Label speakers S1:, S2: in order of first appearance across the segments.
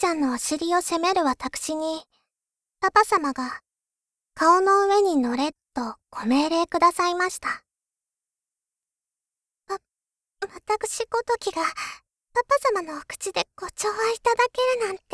S1: ちゃんのお尻を責める私に、パパ様が、顔の上に乗れとご命令くださいました。私ごときが、パパ様のお口でご寵愛いただけるなんて。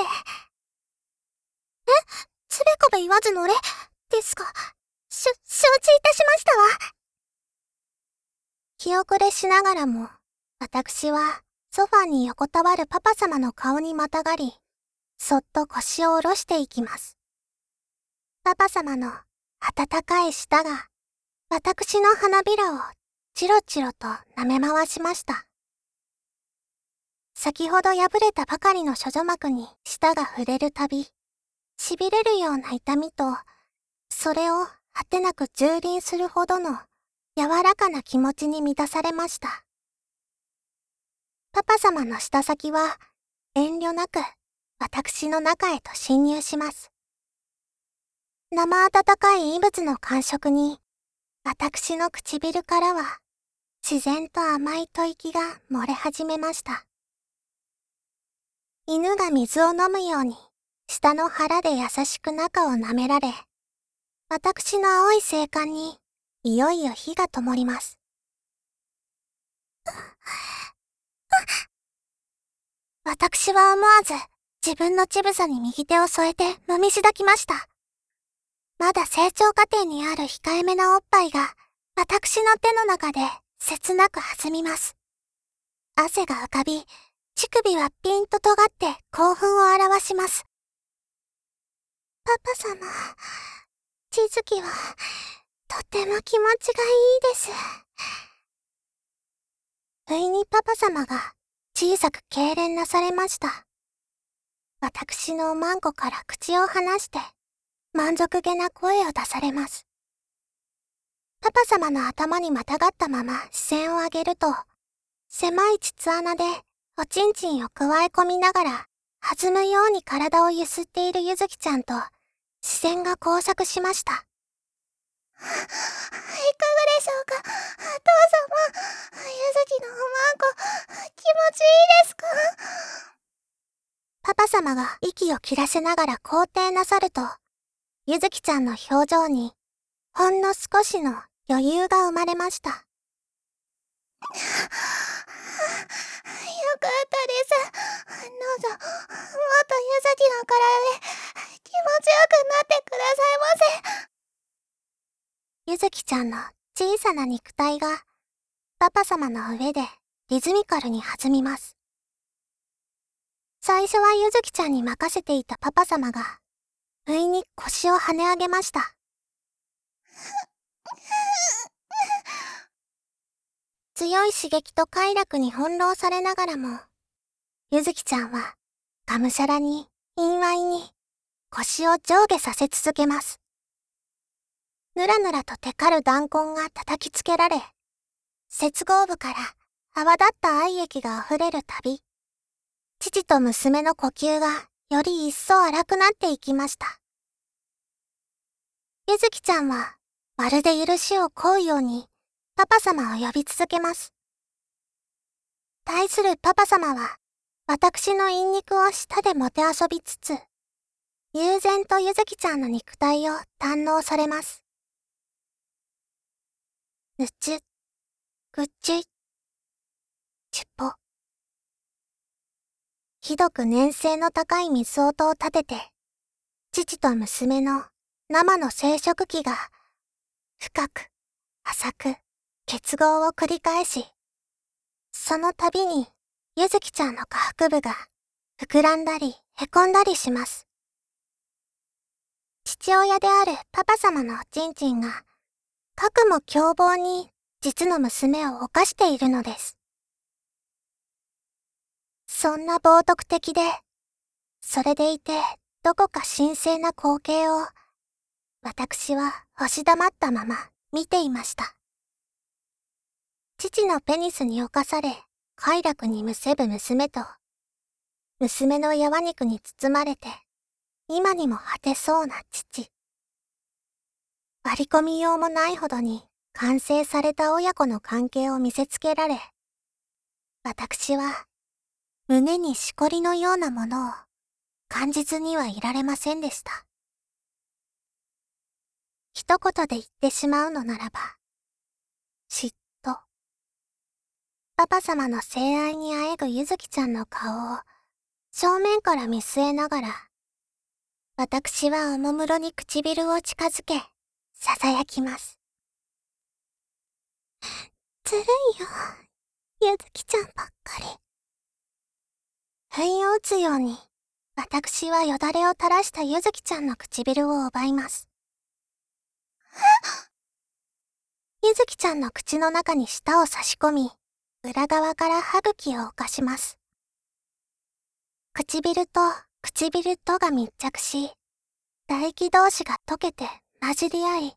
S1: つべこべ言わず乗れ、ですが、承知いたしましたわ。気遅れしながらも、私は、ソファに横たわるパパ様の顔にまたがり、そっと腰を下ろしていきます。パパ様の温かい舌が、私の花びらをチロチロと舐め回しました。先ほど破れたばかりの処女膜に舌が触れるたび、痺れるような痛みと、それを果てなく蹂躙するほどの柔らかな気持ちに満たされました。パパ様の舌先は遠慮なく私の中へと侵入します。生温かい異物の感触に、私の唇からは自然と甘い吐息が漏れ始めました。犬が水を飲むように下の腹で優しく中を舐められ、私の青い性感にいよいよ火が灯ります。私は思わず自分の乳房に右手を添えて揉みしだきました。まだ成長過程にある控えめなおっぱいが私の手の中で切なく弾みます。汗が浮かび、乳首はピンと尖って興奮を表します。パパ様、地月はとても気持ちがいいです。不意にパパ様が小さく痙攣なされました。私のマンコから口を離して満足げな声を出されます。パパ様の頭にまたがったまま視線を上げると、狭い膣穴でおちんちんをくわえ込みながら弾むように体をゆすっているゆずきちゃんと視線が交錯しました。いかがでしょうか、お父様。ゆずきのおまんこ、気持ちいいですか？パパ様が息を切らせながら肯定なさると、ゆずきちゃんの表情にほんの少しの余裕が生まれました。よかったです。どうぞ、もっとゆずきの体で気持ちよくなってくださいませ。ゆずきちゃんの小さな肉体がパパ様の上でリズミカルに弾みます。最初はゆずきちゃんに任せていたパパ様が不意に腰を跳ね上げました。強い刺激と快楽に翻弄されながらも、ゆずきちゃんはがむしゃらに陰猥に腰を上下させ続けます。ぬらぬらとテカる弾痕が叩きつけられ、接合部から泡立った愛液が溢れるたび、父と娘の呼吸がより一層荒くなっていきました。ゆずきちゃんはまるで許しを請うようにパパ様を呼び続けます。対するパパ様は私の陰肉を舌でもてあそびつつ、悠然とゆずきちゃんの肉体を堪能されます。ぬちゅ、ぐっちゅい、ちゅっぽ。ひどく粘性の高い水音を立てて、父と娘の生の生殖器が深く浅く結合を繰り返し、その度にゆずきちゃんの下腹部が膨らんだりへこんだりします。父親であるパパ様のおちんちんがかくも凶暴に実の娘を犯しているのです。そんな冒涜的で、それでいてどこか神聖な光景を私は押し黙ったまま見ていました。父のペニスに侵され快楽にむせぶ娘と、娘の柔肉に包まれて今にも果てそうな父。割り込みようもないほどに完成された親子の関係を見せつけられ、私は胸にしこりのようなものを感じずにはいられませんでした。一言で言ってしまうのならば、嫉妬。パパ様の性愛にあえぐゆずきちゃんの顔を正面から見据えながら、私はおもむろに唇を近づけ、囁きます。ずるいよ、ゆずきちゃんばっかり。不意を打つように、私はよだれを垂らしたゆずきちゃんの唇を奪います。ゆずきちゃんの口の中に舌を差し込み、裏側から歯茎を犯します。唇と唇とが密着し、唾液同士が溶けて混じり合い、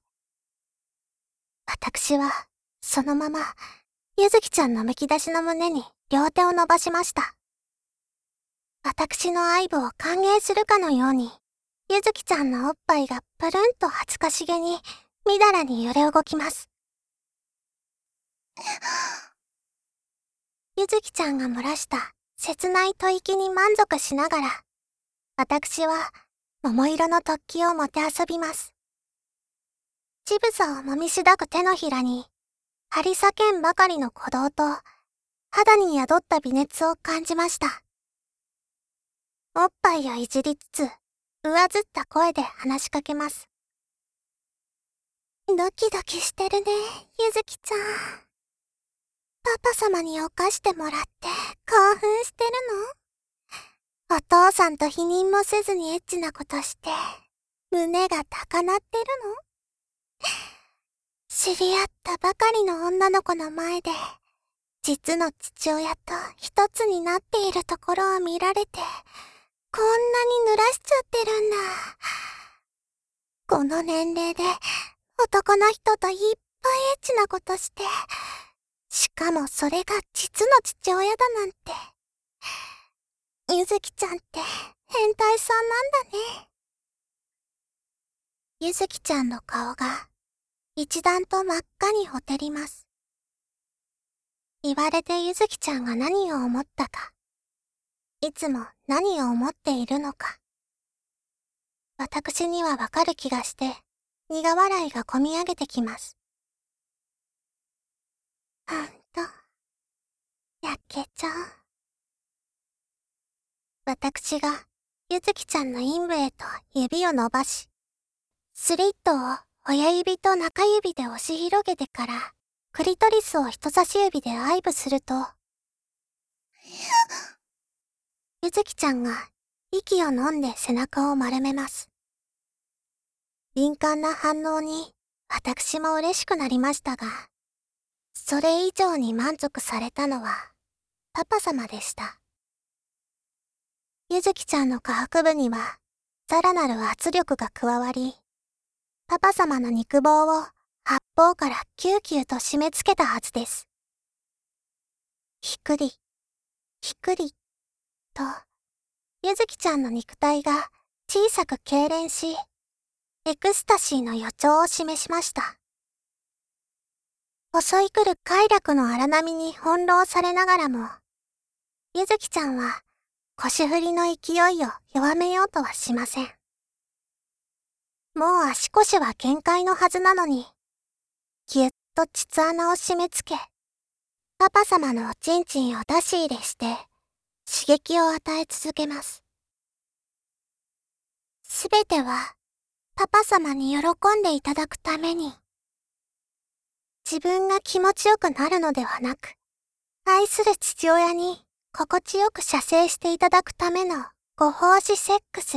S1: 私はそのままゆずきちゃんのむき出しの胸に両手を伸ばしました。私の愛撫を歓迎するかのように、ゆずきちゃんのおっぱいがプルンと恥ずかしげにみだらに揺れ動きます。ゆずきちゃんが漏らした切ない吐息に満足しながら、私は桃色の突起をもてあそびます。乳房をもみしだく手のひらに、張り裂けんばかりの鼓動と、肌に宿った微熱を感じました。おっぱいをいじりつつ、上ずった声で話しかけます。ドキドキしてるね、ゆずきちゃん。パパ様に犯してもらって興奮してるの？お父さんと否認もせずにエッチなことして、胸が高鳴ってるの？知り合ったばかりの女の子の前で、実の父親と一つになっているところを見られて、こんなに濡らしちゃってるんだ。この年齢で男の人といっぱいエッチなことして、しかもそれが実の父親だなんて。ゆずきちゃんって変態さんなんだね。ゆずきちゃんの顔が一段と真っ赤にほてります。言われてゆずきちゃんが何を思ったか、いつも何を思っているのか、私にはわかる気がして、苦笑いがこみ上げてきます。ほんと、やけちゃう。私がゆずきちゃんの陰部へと指を伸ばし、スリットを親指と中指で押し広げてから、クリトリスを人差し指で愛撫すると、ゆずきちゃんが息を飲んで背中を丸めます。敏感な反応に私も嬉しくなりましたが、それ以上に満足されたのはパパ様でした。ゆずきちゃんの下腹部にはさらなる圧力が加わり、パパ様の肉棒を八方からキューキューと締め付けたはずです。ひくり、ひくり、と、ゆずきちゃんの肉体が小さく痙攣し、エクスタシーの予兆を示しました。襲い来る快楽の荒波に翻弄されながらも、ゆずきちゃんは腰振りの勢いを弱めようとはしません。もう足腰は限界のはずなのに、ぎゅっと膣穴を締め付け、パパ様のおちんちんを出し入れして、刺激を与え続けます。すべては、パパ様に喜んでいただくために、自分が気持ちよくなるのではなく、愛する父親に心地よく射精していただくためのご奉仕セックス。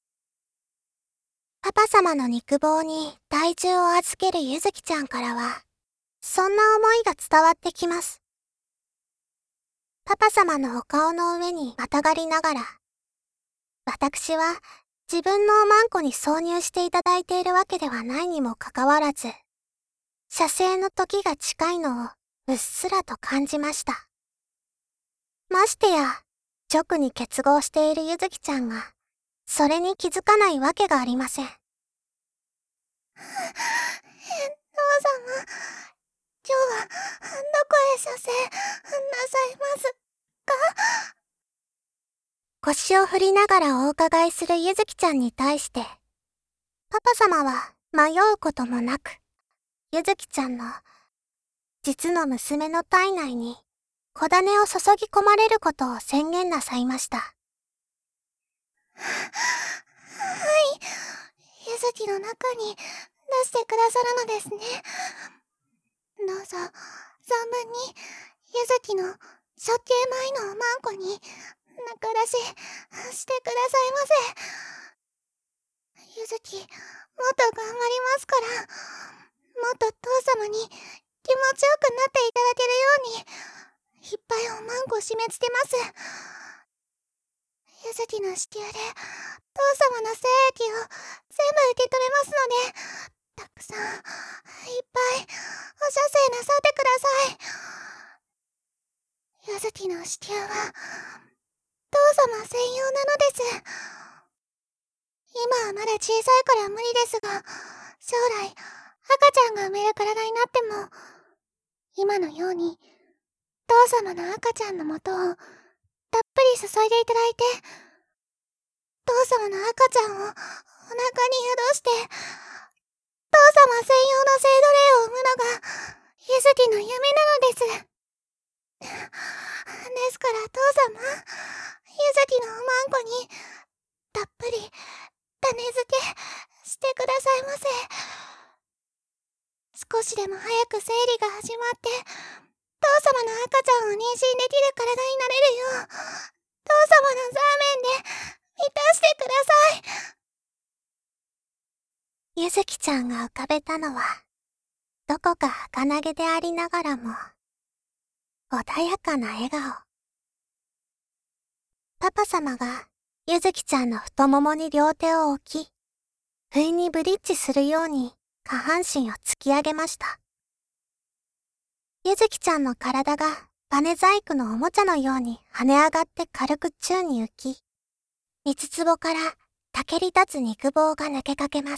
S1: パパ様の肉棒に体重を預けるゆずきちゃんからは、そんな思いが伝わってきます。パパ様のお顔の上にまたがりながら、私は自分のおまんこに挿入していただいているわけではないにもかかわらず、射精の時が近いのをうっすらと感じました。ましてや、直に結合しているゆずきちゃんが、それに気づかないわけがありません。父様、今日はどこへ射精なさいますか？ 腰を振りながらお伺いするゆずきちゃんに対して、パパ様は迷うこともなく、ゆずきちゃんの実の娘の体内に子種を注ぎ込まれることを宣言なさいました。は
S2: い、ゆずきの中に出してくださるのですね。どうぞ、存分にゆずきの処刑前のおまんこに中出ししてくださいませ。ゆずき、もっと頑張りますから、もっと父様に気持ちよくなっていただけるように、いっぱいおまんこ締め付けます。ゆずきの子宮で父様の精液を全部受け止めますので、たくさんいっぱいお射精なさってください。ゆずきの子宮は父様専用なのです。今はまだ小さいから無理ですが、将来赤ちゃんが産める体になっても、今のように父様の赤ちゃんの元をたっぷり注いでいただいて、父様の赤ちゃんをお腹に宿して、父様専用の性奴隷を産むのがゆずきの夢なのです。ですから父様、ゆずきのおまんこにたっぷり種付けしてくださいませ。少しでも早く生理が始まって、父様の赤ちゃんを妊娠できる体になれるよう、父様のザーメンで満たしてください。
S1: ゆずきちゃんが浮かべたのは、どこか儚げでありながらも、穏やかな笑顔。パパ様がゆずきちゃんの太ももに両手を置き、不意にブリッジするように下半身を突き上げました。ゆずきちゃんの体がバネ細工のおもちゃのように跳ね上がって軽く宙に浮き、三つ壺からたけり立つ肉棒が抜けかけます。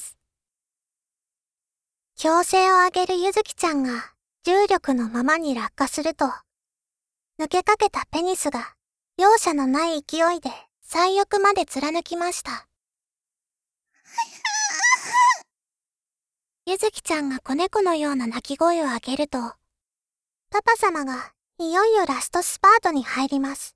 S1: 強勢を上げるゆずきちゃんが重力のままに落下すると、抜けかけたペニスが容赦のない勢いで最翼まで貫きました。ゆずきちゃんが子猫のような鳴き声を上げると、パパ様がいよいよラストスパートに入ります。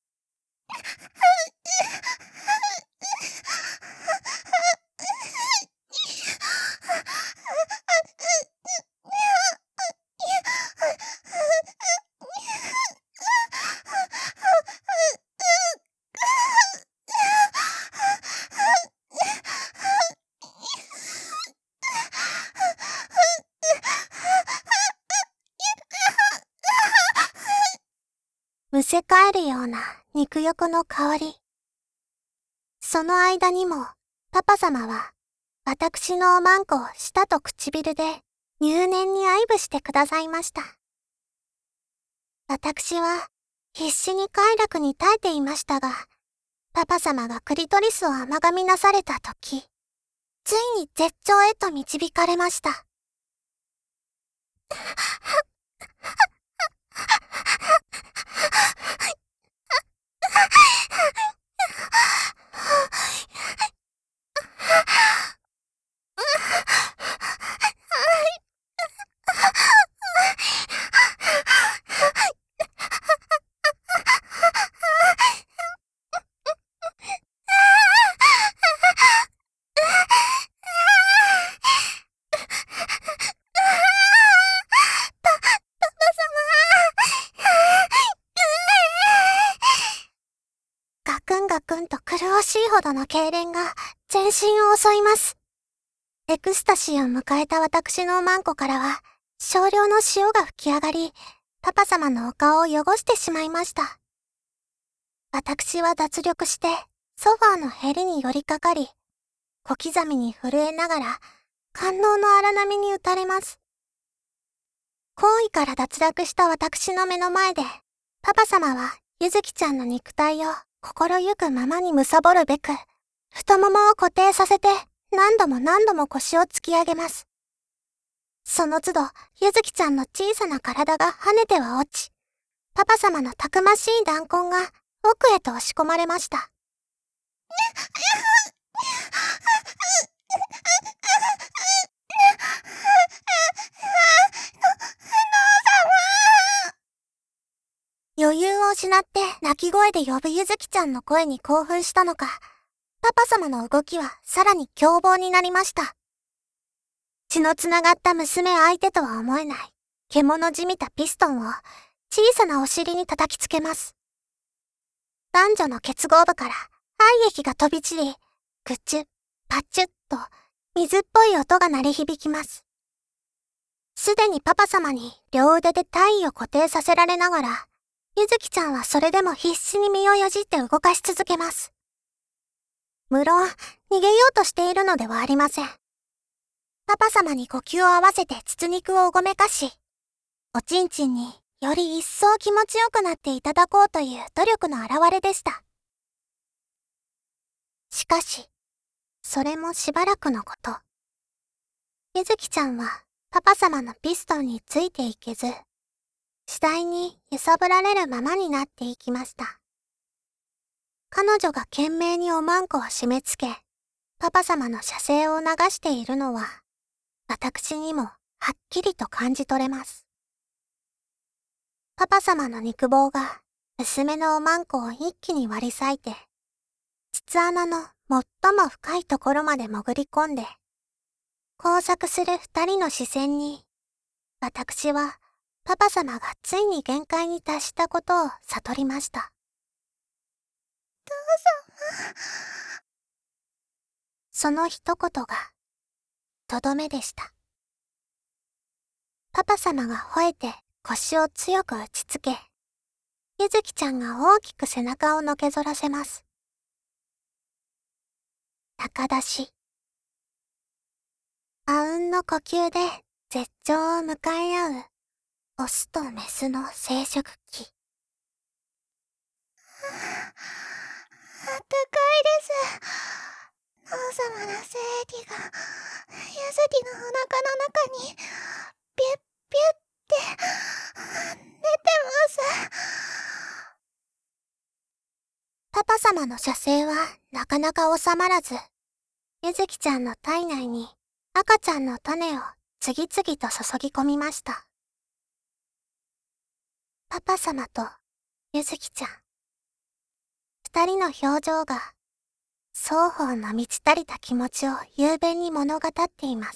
S1: むせ返るような肉欲の香り。その間にもパパ様は私のおまんこを舌と唇で入念に愛撫してくださいました。私は必死に快楽に耐えていましたが、パパ様がクリトリスを甘噛みなされたとき、ついに絶頂へと導かれました。ガクンガクンと苦しいほどの痙攣が全身を襲います。エクスタシーを迎えた私のおまんこからは少量の潮が吹き上がり、パパ様のお顔を汚してしまいました。私は脱力してソファーのへりに寄りかかり、小刻みに震えながら官能の荒波に打たれます。行為から脱落した私の目の前で、パパ様はゆずきちゃんの肉体を心ゆくままに貪るべく、太ももを固定させて何度も何度も腰を突き上げます。その都度、ゆずきちゃんの小さな体が跳ねては落ち、パパ様のたくましい弾痕が奥へと押し込まれました。余裕を失って泣き声で呼ぶゆずきちゃんの声に興奮したのか、パパ様の動きはさらに凶暴になりました。血のつながった娘相手とは思えない獣じみたピストンを小さなお尻に叩きつけます。男女の結合部から愛液が飛び散り、グチュッ、パチュッと水っぽい音が鳴り響きます。すでにパパ様に両腕で体位を固定させられながら、ゆずきちゃんはそれでも必死に身をよじって動かし続けます。無論、逃げようとしているのではありません。パパ様に呼吸を合わせて膣肉をうごめかし、おちんちんにより一層気持ちよくなっていただこうという努力の表れでした。しかし、それもしばらくのこと。ゆずきちゃんはパパ様のピストンについていけず、次第に揺さぶられるままになっていきました。彼女が懸命におまんこを締め付け、パパ様の射精を流しているのは、私にもはっきりと感じ取れます。パパ様の肉棒が娘のおまんこを一気に割り裂いて、膣穴の最も深いところまで潜り込んで、交錯する二人の視線に、私はパパ様がついに限界に達したことを悟りました。
S2: 父様。
S1: その一言が、とどめでした。パパ様が吠えて腰を強く打ちつけ、ゆずきちゃんが大きく背中をのけぞらせます。高出し。あうんの呼吸で絶頂を迎え合う、オスとメスの生殖期。
S2: あったかいです。父様の精液が、ゆずきのお腹の中に、ピュッピュッって、出てます。
S1: パパ様の射精はなかなか収まらず、ゆずきちゃんの体内に赤ちゃんの種を次々と注ぎ込みました。パパ様とゆずきちゃん。二人の表情が、双方の満ち足りた気持ちを雄弁に物語っています。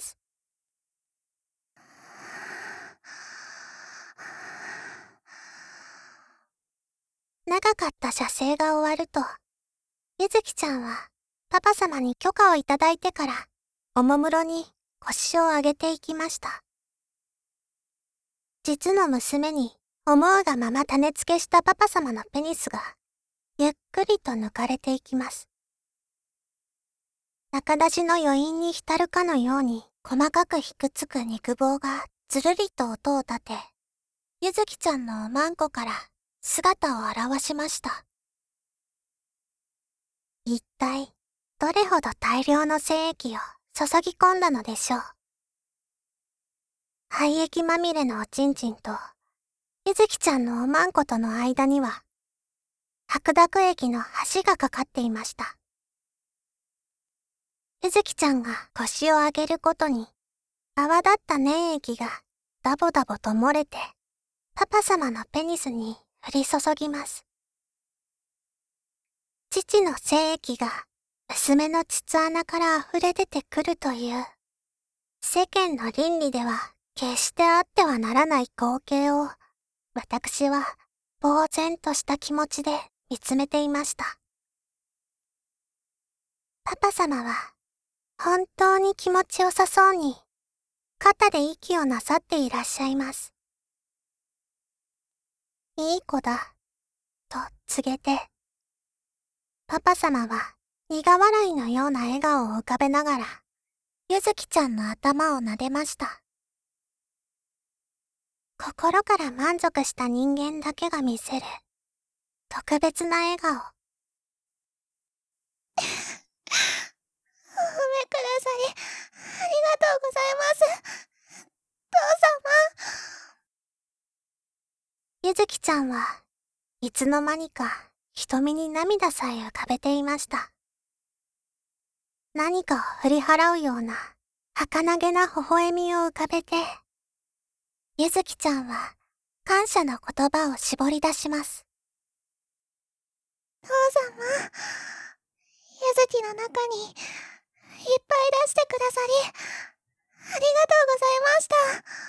S1: 長かった射精が終わると、ゆずきちゃんはパパ様に許可をいただいてから、おもむろに腰を上げていきました。実の娘に思うがまま種付けしたパパ様のペニスが、ゆっくりと抜かれていきます。中出しの余韻に浸るかのように細かくひくつく肉棒がずるりと音を立て、ゆずきちゃんのおまんこから姿を現しました。一体どれほど大量の精液を注ぎ込んだのでしょう。廃液まみれのおちんちんとゆずきちゃんのおまんことの間には白濁液の橋がかかっていました。ゆずきちゃんが腰を上げることに泡立った粘液がダボダボと漏れてパパ様のペニスに降り注ぎます。父の精液が娘の膣穴から溢れ出てくるという世間の倫理では決してあってはならない光景を私は呆然とした気持ちで見つめていました。パパ様は本当に気持ちよさそうに肩で息をなさっていらっしゃいます。いい子だ、と告げて、パパ様は苦笑いのような笑顔を浮かべながら、ゆずきちゃんの頭を撫でました。心から満足した人間だけが見せる、特別な笑顔。
S2: お褒めくださり、ありがとうございます。父様。
S1: ゆずきちゃんはいつの間にか瞳に涙さえ浮かべていました。何かを振り払うような儚げな微笑みを浮かべて、ゆずきちゃんは感謝の言葉を絞り出します。
S2: 父様、ゆずきの中にいっぱい出してくださり、ありがとうございました。